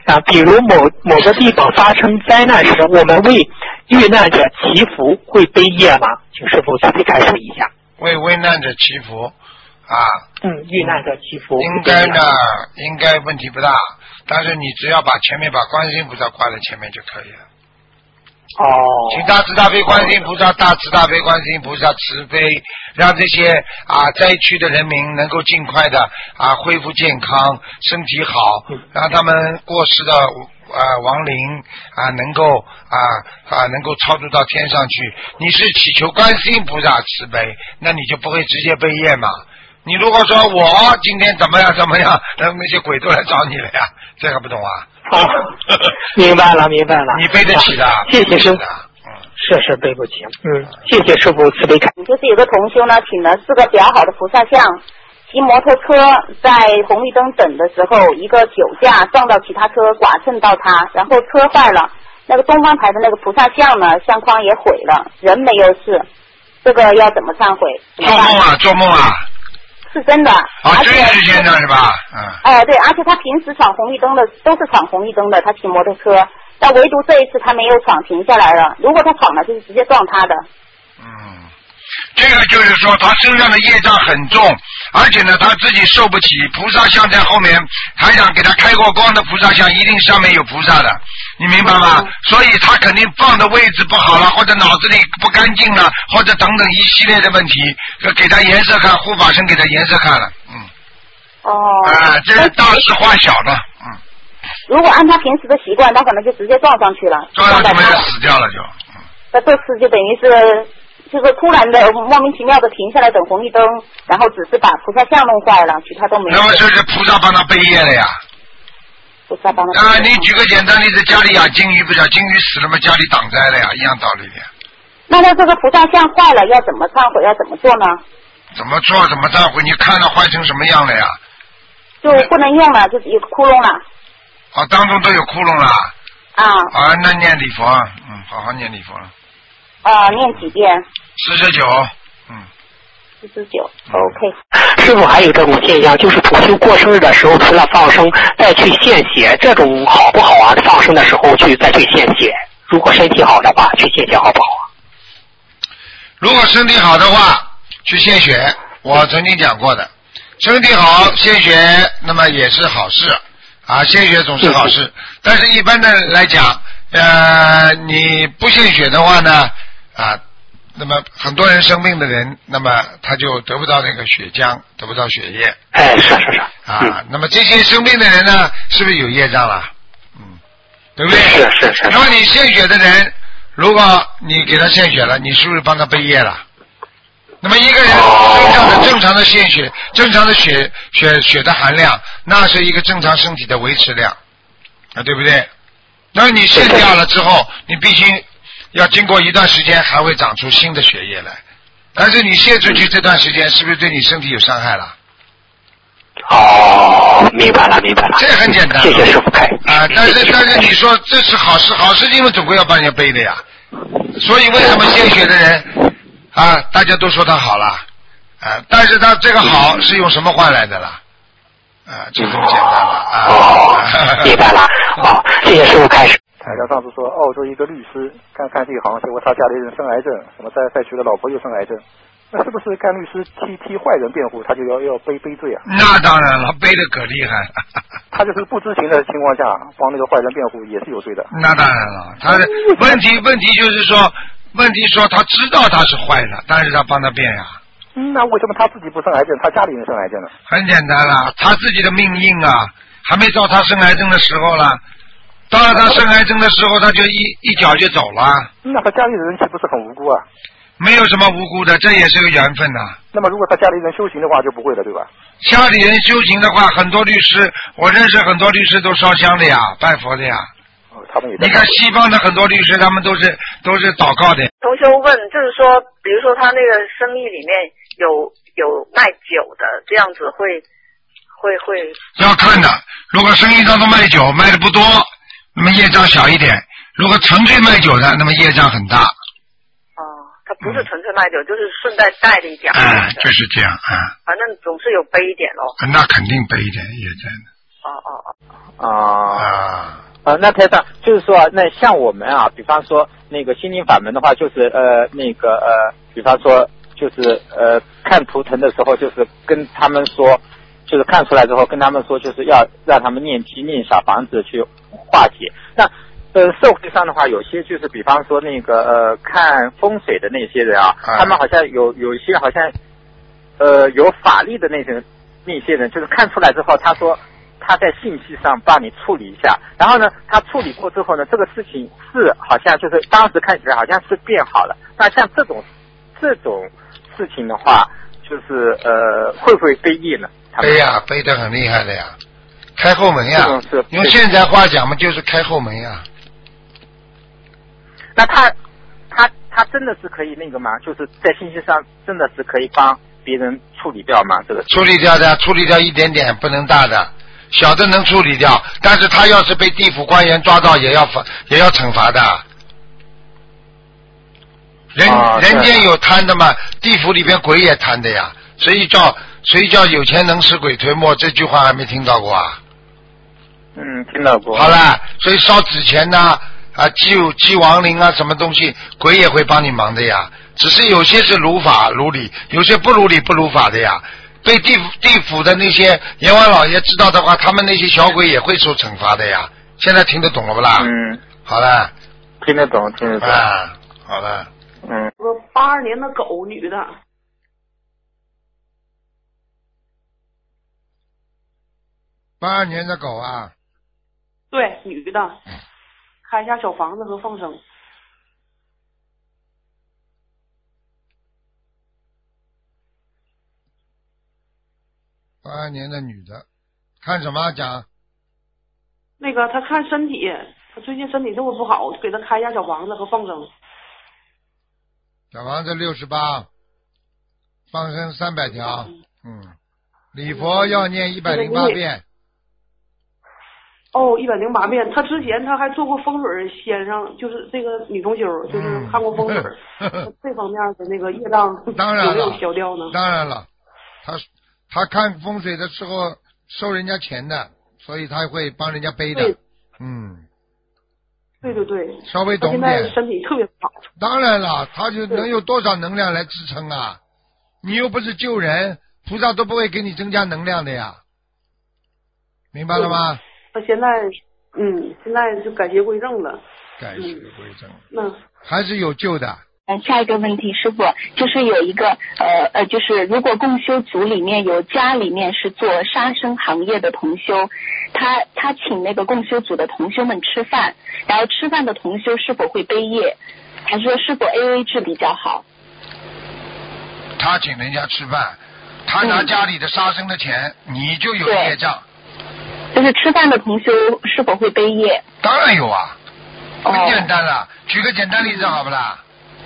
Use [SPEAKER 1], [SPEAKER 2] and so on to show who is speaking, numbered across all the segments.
[SPEAKER 1] 啊，比如某个地方发生灾难时，我们为遇难者祈福会背业吗？请师父慈悲开示一下。
[SPEAKER 2] 为危难者祈福啊。
[SPEAKER 1] 遇难者祈福。
[SPEAKER 2] 应该呢，应该问题不大，但是你只要把前面把观世音菩萨挂在前面就可以了。请大慈大悲观世音菩萨，大慈大悲观世音菩萨慈悲，让这些灾区的人民能够尽快的恢复健康，身体好，让他们过世的亡灵能够能够超度到天上去。你是祈求观世音菩萨慈悲，那你就不会直接背业嘛。你如果说我今天怎么样，那些鬼都来找你了呀，这还不懂啊？
[SPEAKER 1] 明白了。你
[SPEAKER 2] 背得起的，
[SPEAKER 1] 谢谢师父。是背不起。谢谢师父慈悲开。
[SPEAKER 3] 就是有个同修呢，请了4个比较好的菩萨像，骑摩托车在红绿灯等的时候，一个酒驾撞到其他车，剐蹭到他，然后车坏了，那个东方台的那个菩萨像呢，相框也毁了，人没有事，这个要怎么忏悔？
[SPEAKER 2] 做梦啊。
[SPEAKER 3] 是真的，
[SPEAKER 2] 真是真的是吧？
[SPEAKER 3] 对，而且他平时闯红绿灯的都是闯红绿灯的，他骑摩托车，但唯独这一次他没有闯，停下来了。如果他闯了，就是直接撞他的。
[SPEAKER 2] 这个就是说他身上的业障很重，而且呢他自己受不起。菩萨像在后面，台长给他开过光的菩萨像一定上面有菩萨的，你明白吗？所以他肯定放的位置不好了，或者脑子里不干净了，或者等等一系列的问题，给他颜色看，护法神给他颜色看了。这是大事化小的。
[SPEAKER 3] 如果按他平时的习惯，他可能就直接撞上去了，
[SPEAKER 2] 撞上去就死掉了就。
[SPEAKER 3] 那这次就等于是就是突然的莫名其妙的停下来等红绿灯，然后只是把菩萨像弄坏了，其他都没有。
[SPEAKER 2] 那么就是菩萨帮他背业了呀。
[SPEAKER 3] 菩萨帮他。
[SPEAKER 2] 你举个简单例子，家里养金鱼不叫金鱼死了嘛，家里挡灾了呀，一样道理的呀。
[SPEAKER 3] 那他这个菩萨像坏了，要怎么忏悔？要怎么做呢？
[SPEAKER 2] 怎么做？怎么忏悔？你看了坏成什么样了呀？
[SPEAKER 3] 就不能用了，就有窟窿了。
[SPEAKER 2] 当中都有窟窿了。那念礼佛，好好念礼佛了。
[SPEAKER 3] 念几遍
[SPEAKER 2] ？49。
[SPEAKER 3] 49 OK。
[SPEAKER 1] 师傅还有这种现象，就是同修过生日的时候，除了放生，再去献血，这种好不好啊？放生的时候再去献血，如果身体好的话，去献血好不好啊？
[SPEAKER 2] 如果身体好的话，去献血，我曾经讲过的，身体好献血，那么也是好事献血总是好事。但是一般的来讲，你不献血的话呢，那么很多人生病的人，那么他就得不到那个血浆，得不到血液。
[SPEAKER 1] 是。
[SPEAKER 2] 那么这些生病的人呢，是不是有业障了？对不对？
[SPEAKER 1] 是。
[SPEAKER 2] 那么你献血的人，如果你给他献血了，你是不是帮他背业了？那么一个人身上的正常的献血，正常的血的含量，那是一个正常身体的维持量，对不对？那你献掉了之后，你必须要经过一段时间还会长出新的血液来，但是你献出去这段时间是不是对你身体有伤害了？
[SPEAKER 1] 明白了。
[SPEAKER 2] 这很简单。
[SPEAKER 1] 谢谢师傅开。
[SPEAKER 2] 但是你说这是好事，好事因为总归要帮人家背的呀。所以为什么献血的人大家都说他好了但是他这个好是用什么换来的了？就这么简单了
[SPEAKER 1] 明白了。谢谢师傅开始。
[SPEAKER 4] 台长上次说澳洲一个律师干这一行，结果他家里人生癌症，什么再娶了老婆又生癌症，那是不是干律师替坏人辩护，他就要背罪啊？
[SPEAKER 2] 那当然了，背得可厉害。
[SPEAKER 4] 他就是不知情的情况下帮那个坏人辩护，也是有罪的。
[SPEAKER 2] 那当然了，他的问题就是说，他知道他是坏的，但是他帮他辩呀。
[SPEAKER 4] 那为什么他自己不生癌症，他家里人生癌症呢？
[SPEAKER 2] 很简单了，他自己的命硬还没到他生癌症的时候了。到了他生癌症的时候，他就一脚就走了。
[SPEAKER 4] 那他家里人岂不是很无辜啊？
[SPEAKER 2] 没有什么无辜的，这也是个缘分呐。
[SPEAKER 4] 那么如果他家里人修行的话，就不会了，对吧？
[SPEAKER 2] 家里人修行的话，很多律师，我认识很多律师都烧香的呀，拜佛的呀。
[SPEAKER 4] 他们也
[SPEAKER 2] 你看西方的很多律师，他们都是祷告的。
[SPEAKER 5] 同修问，就是说，比如说他那个生意里面有卖酒的，这样子会
[SPEAKER 2] 要看的。如果生意当中卖酒卖的不多，那么业障小一点；如果纯粹卖酒的，那么业障很大。
[SPEAKER 5] 他不是纯粹卖酒，就是顺带带了一点。
[SPEAKER 2] 就是这样
[SPEAKER 5] 反正总是有背一点咯。
[SPEAKER 2] 那肯定背一点业障的。
[SPEAKER 6] 那台长就是说，那像我们啊，比方说那个心灵法门的话，就是比方说就是看图腾的时候，就是跟他们说，就是看出来之后跟他们说，就是要让他们念经念小房子去化解。那社会上的话，有些就是比方说那个看风水的那些人啊，他们好像有一些好像有法力的那些人，就是看出来之后，他说他在信息上帮你处理一下，然后呢，他处理过之后呢，这个事情是好像就是当时看起来好像是变好了。那像这种事情的话，就是会不会背业呢？
[SPEAKER 2] 背呀，背得很厉害的呀，开后门呀，用现在话讲嘛，就是开后门呀。
[SPEAKER 6] 那他真的是可以那个吗？就是在信息上真的是可以帮别人处理掉吗？这个
[SPEAKER 2] 处理掉的，处理掉一点点，不能大的，小的能处理掉，但是他要是被地府官员抓到，也要惩罚的。人间有贪的嘛，地府里边鬼也贪的呀。所以叫有钱能使鬼推磨，这句话还没听到过啊？
[SPEAKER 6] 听到过。
[SPEAKER 2] 好了，所以烧纸钱呐。祭亡灵啊，什么东西鬼也会帮你忙的呀，只是有些是如法如理，有些不如理不如法的呀。被地府的那些阎王老爷知道的话，他们那些小鬼也会受惩罚的呀。现在听得懂了不啦？好了，
[SPEAKER 6] 听得懂
[SPEAKER 2] 啊，好了。
[SPEAKER 7] 我82年的狗，女的。
[SPEAKER 2] 82年的狗啊？
[SPEAKER 7] 对，女的。看一下小房子和放生。
[SPEAKER 2] 82年的女的，看什么讲？
[SPEAKER 7] 那个她看身体，她最近身体这么不好，给她开一下小房子和放生。
[SPEAKER 2] 小房子68，放生300条，礼佛要念108遍。
[SPEAKER 7] 108遍。他之前他还做过风水先生，就是这个女同修，就是看过风水，这方面的那个业障有没有消掉呢？
[SPEAKER 2] 当然了，他看风水的时候收人家钱的，所以他会帮人家背的。
[SPEAKER 7] 对，
[SPEAKER 2] 稍微懂点。
[SPEAKER 7] 他现在身体特别好。
[SPEAKER 2] 当然了，他就能有多少能量来支撑啊？你又不是救人，菩萨都不会给你增加能量的呀，明白了吗？
[SPEAKER 7] 现在就改邪归正了。
[SPEAKER 2] 改邪归正。还是有救的。
[SPEAKER 8] 下一个问题，师傅，就是有一个就是如果共修组里面有家里面是做杀生行业的同修，他请那个共修组的同修们吃饭，然后吃饭的同修是否会背业？还是说是否 AA 制比较好？
[SPEAKER 2] 他请人家吃饭，他拿家里的杀生的钱，你就有业障。
[SPEAKER 8] 就是吃饭的同修是否会背业？
[SPEAKER 2] 当然有啊，很简单了。举个简单例子好不啦？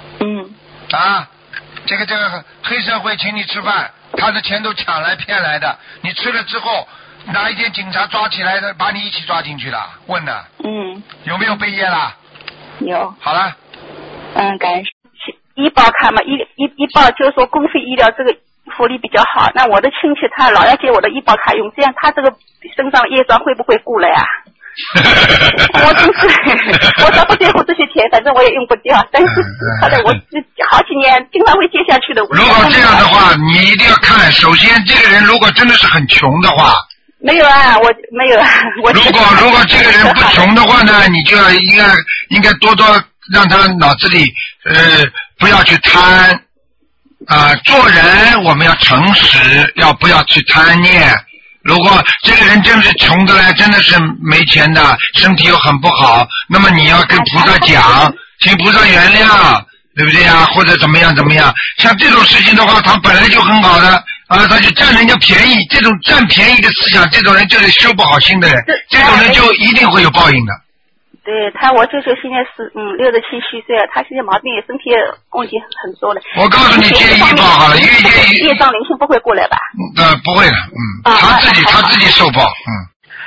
[SPEAKER 2] 这个黑社会请你吃饭，他的钱都抢来骗来的，你吃了之后，哪一天警察抓起来的，把你一起抓进去了？问的。有没有背业啦？
[SPEAKER 8] 有。
[SPEAKER 2] 好了。
[SPEAKER 8] 感恩。
[SPEAKER 3] 医保卡嘛，医保就是说公费医疗这个福利比较好。那我的亲戚他老要借我的医保卡用，这样他这个身上业障会不会过了呀？我真是，我找不借我这些钱，反正我也用不掉。但是好的，我好几年经常会借下去的。
[SPEAKER 2] 如果这样的话，你一定要看。首先，这个人如果真的是很穷的话，
[SPEAKER 3] 没有啊，我没有啊。
[SPEAKER 2] 如果这个人不穷的话呢，你就要应该多多让他脑子里不要去贪做人我们要诚实，要不要去贪念。如果这个人真是穷的来，真的是没钱的，身体又很不好，那么你要跟菩萨讲，请菩萨原谅，对不对呀？或者怎么样，像这种事情的话，他本来就很好的他就占人家便宜，这种占便宜的思想，这种人就是修不好心的人，这种人就一定会有报应的。
[SPEAKER 3] 对他，我舅舅现在是67、7岁了，他现在毛病身体问题很多了。
[SPEAKER 2] 我告诉你，借医保好了，因为
[SPEAKER 3] 业障灵性不会过来吧？
[SPEAKER 2] 不会的，他自己受报。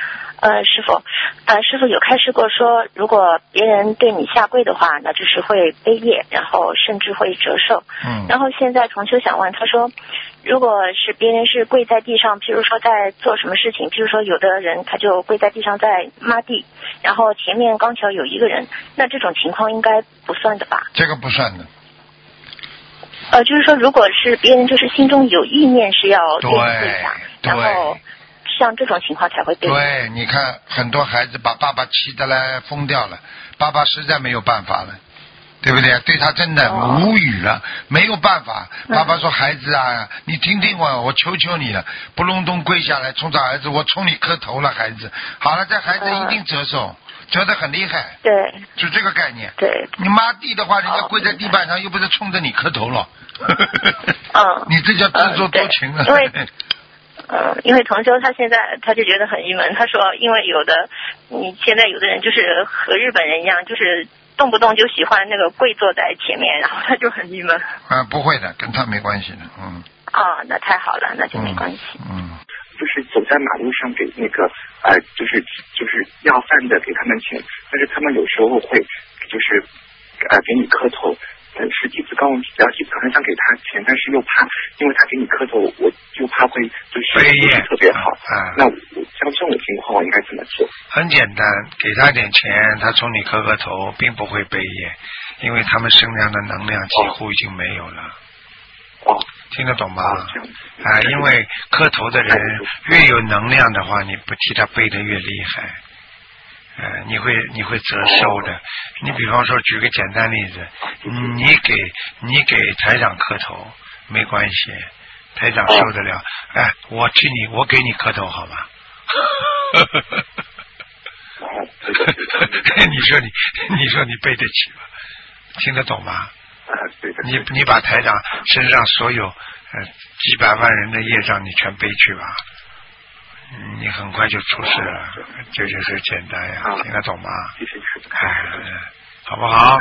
[SPEAKER 9] 师傅有开示过说，如果别人对你下跪的话，那就是会背业，然后甚至会折寿。然后现在同修想问，他说，如果是别人是跪在地上，譬如说在做什么事情，譬如说有的人他就跪在地上在抹地，然后前面刚巧有一个人，那这种情况应该不算的吧？
[SPEAKER 2] 这个不算的。
[SPEAKER 9] 就是说，如果是别人就是心中有意念是要对跪下，然后像这种情况才会被。
[SPEAKER 2] 对，你看很多孩子把爸爸气得来疯掉了，爸爸实在没有办法了，对不对？对他真的无语了，没有办法。爸爸说：“孩子啊，你听听我求求你了，不隆咚跪下来冲着儿子，我冲你磕头了，孩子。好了，这孩子一定折寿。折得很厉害，
[SPEAKER 9] 对，
[SPEAKER 2] 就这个概念。
[SPEAKER 9] 对，
[SPEAKER 2] 你抹地的话，人家跪在地板上，又不是冲着你磕头了。你这叫自作多情啊！
[SPEAKER 9] 因为同修他现在他就觉得很郁闷，他说，因为你现在有的人就是和日本人一样，就是动不动就喜欢那个跪坐在前面，然后他就很郁闷。
[SPEAKER 2] 不会的，跟他没关系的，
[SPEAKER 9] 那太好了，那就没关系。
[SPEAKER 10] 就是走在马路上给那个就是要饭的给他们钱，但是他们有时候会就是给你磕头，是弟子刚很想给他钱，但是又怕因为他给你磕头，我就怕会就是不是特别好。那像这种情况我应该怎么做？
[SPEAKER 2] 很简单，给他点钱，他冲你磕个头，并不会背业，因为他们身上的能量几乎已经没有了。听得懂吗？因为磕头的人越有能量的话，你不替他背得越厉害，你会折寿的。你比方说，举个简单例子，你给台长磕头没关系，台长受得了。我给你磕头好吗？你说你背得起吗？听得懂吗？你把台长身上所有几百万人的业障你全背去吧，你很快就出事了，这就是简单呀，听得懂吗？好不好？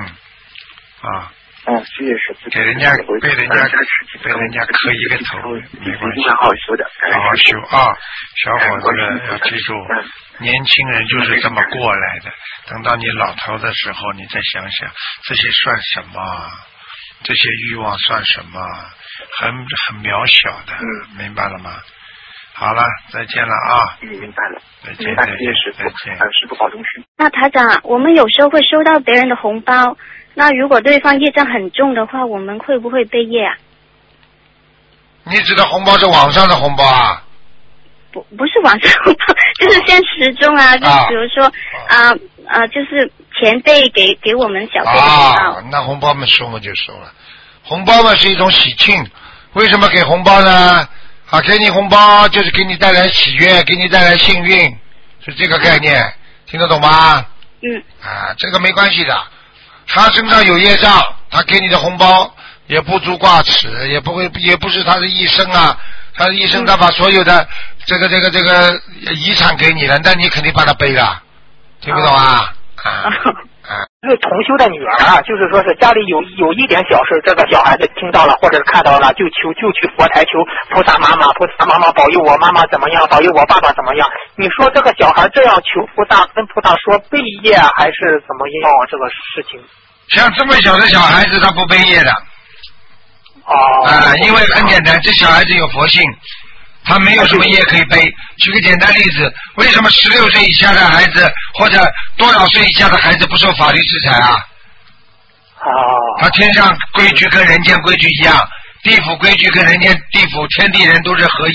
[SPEAKER 10] 谢谢师父。
[SPEAKER 2] 给人家被人家磕一个头，没关系，
[SPEAKER 10] 好好修的，
[SPEAKER 2] 好好修啊！小伙子要记住，年轻人就是这么过来的。等到你老头的时候，你再想想，这些算什么？这些欲望算什么？很渺小的，明白了吗？好了，再见了啊！
[SPEAKER 10] 明白了，
[SPEAKER 2] 再见，
[SPEAKER 10] 师父，师父保重身体。
[SPEAKER 11] 那台长，我们有时候会收到别人的红包，那如果对方业障很重的话，我们会不会背业啊？
[SPEAKER 2] 你指的红包是网上的红包啊？
[SPEAKER 11] 不是网上红包，就是现实中啊，就比如说就是前辈给我们小辈的红包。
[SPEAKER 2] 那红包嘛收嘛就收了，红包嘛是一种喜庆，为什么给红包呢？给你红包就是给你带来喜悦，给你带来幸运，是这个概念，听得懂吗？这个没关系的，他身上有业障，他给你的红包也不足挂齿，也不是他的一生啊，他的一生他把所有的这个遗产给你了，那你肯定把他背了，听不懂啊？
[SPEAKER 1] 因为同修的女儿啊，就是说是家里有一点小事，这个小孩子听到了或者看到了，就去佛台求菩萨妈妈保佑我妈妈怎么样，保佑我爸爸怎么样。你说这个小孩这样求菩萨，跟菩萨说背业还是怎么样？这个事情，
[SPEAKER 2] 像这么小的小孩子他不背业的。因为很简单，这小孩子有佛性，他没有什么业可以背。举个简单例子，为什么16岁以下的孩子或者多少岁以下的孩子不受法律制裁啊？他天上规矩跟人间规矩一样，地府规矩跟人间地府天地人都是合一。